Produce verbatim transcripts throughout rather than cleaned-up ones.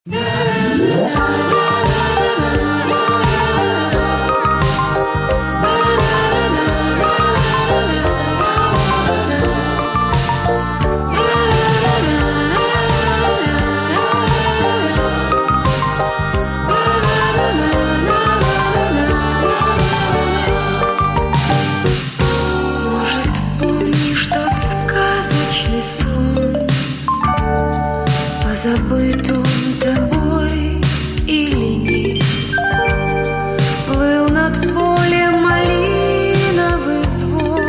Забыт он тобой или нет? Плыл над полем малиновый звон,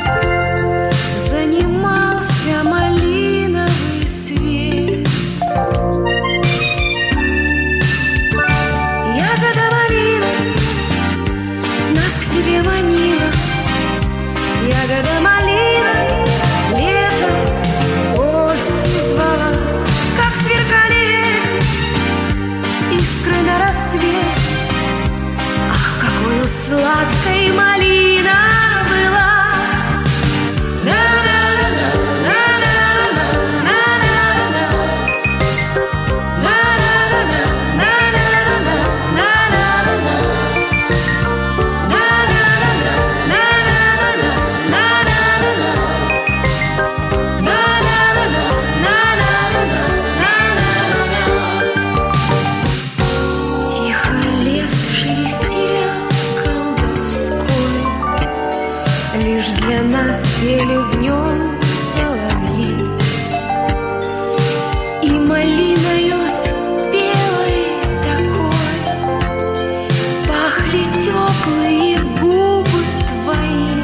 занимался малиновый свет. Ягода малина нас к себе манила, ягода малина летом в гости звала. Сверкали эти искры на рассвете. Ах, какой сладкой малина была! Лишь для нас пели в нем соловьи, и малиною спелой такой пахли теплые губы твои.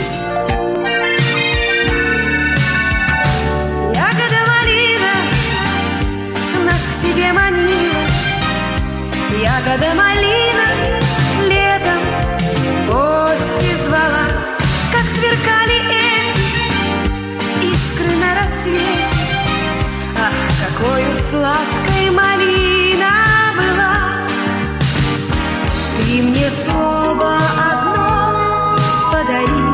Ягода малина нас к себе манила, ягода малина летом в гости звала. Как сверкали эти искры на рассвете. Ах, какой сладкой малина была! Ты мне слово одно подари,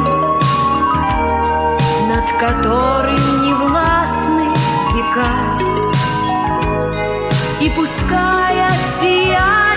над которым не властны века, и пускай от сияния